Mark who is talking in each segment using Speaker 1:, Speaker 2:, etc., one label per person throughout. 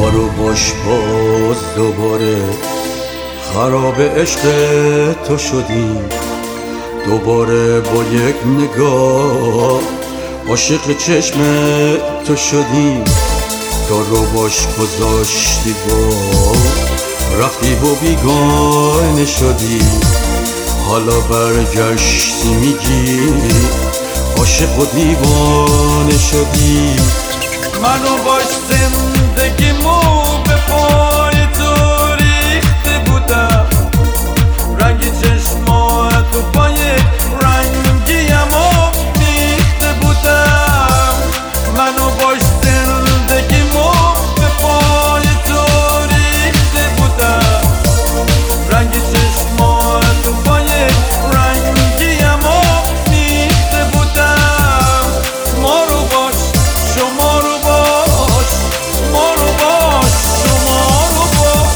Speaker 1: ما رو باش باز دوباره خراب عشق تو شدیم، دوباره با یک نگاه عاشق چشم تو شدیم. تو رو باش گذاشتی با رفتی و بیگانه شدی، حالا برگشتی میگی عاشق و دیوانه شدی.
Speaker 2: منو باش زندگیمو به پای تو ریخته بودم، رنگ چشماتو با یک رنگیمو میخته بودم. منو باش زندگیمو به پای تو ریخته بودم، رنگ چشماتو با یک رنگیمو میخته بودم. ما رو باش شما رو باش، ما رو باش شما رو باش.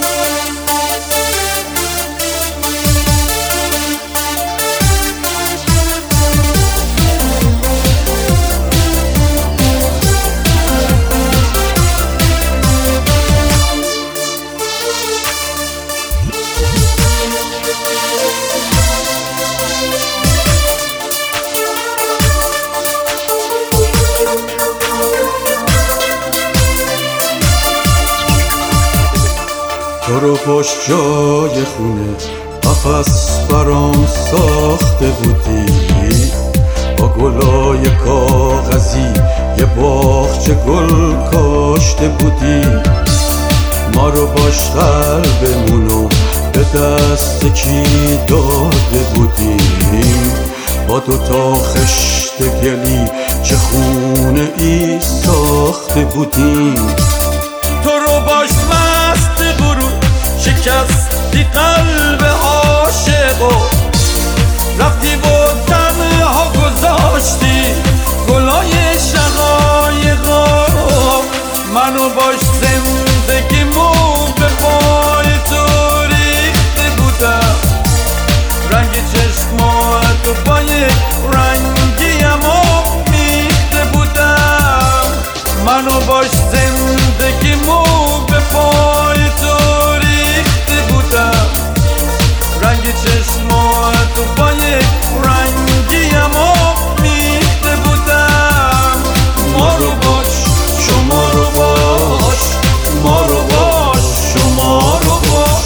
Speaker 1: تو رو پاش جای خونه قفس برام ساخته بودی، با گلای کاغذی یه باغچه گل کاشته بودی. ما رو باش قلبمونو به دست کی داده بودیم، با دوتا خشت گلی چه خونه ای ساخته بودیم.
Speaker 2: تو رو باش مست غرور شکستی قلب عاشقو، رفتی و تنها گذاشتی گلای شقایقو. منو باش زندگیمو به پای تو ریخته بودم، رنگ چشماتو با یک رنگیمو میخته بودم. منو باش زندگیمو به پای تو ریخته بودم، رنگ چشماتو با یک رنگیمو میخته بودم. ما رو باش شما رو باش، ما رو باش شما رو باش.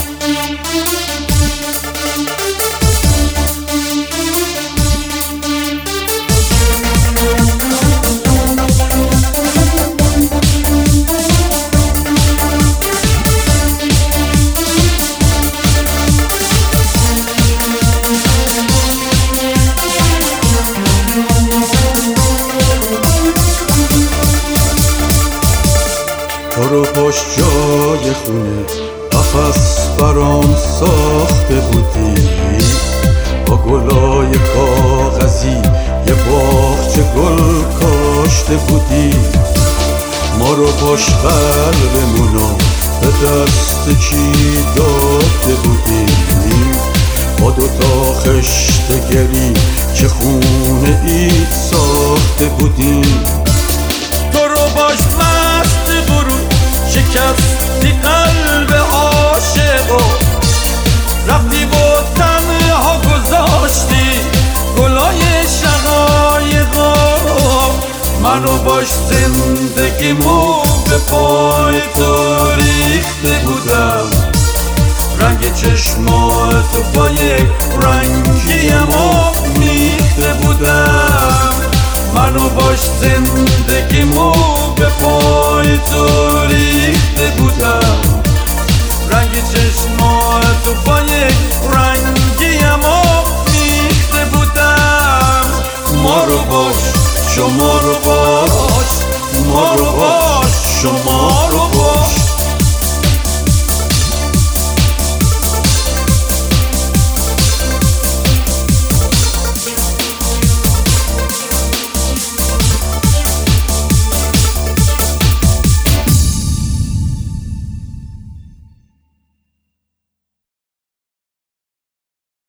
Speaker 1: تو رو پاش جای خونه قفس برام ساخته بودی، با گلای کاغذی یه باغچه گل کاشته بودی. ما رو پاش قلبمونو به دست کی داده بودی، با دوتا خشت گلی چه خونه ای ساخته بودی.
Speaker 2: تو رو باش مست غرور شکستی قلب عاشقو، رفتی و تنها گذاشتی گلای شقایقو. منو باش زندگیمو به پای تو ریخته بودم، رنگ چشماتو با یک رنگیمو میخته بودم. منو باش زندگیمو به پای تو ریخته بودم، رنگ چشماتو با یک رنگیمو میخته بودم. ما رو باش شما رو باش، ما رو باش شما رو باش.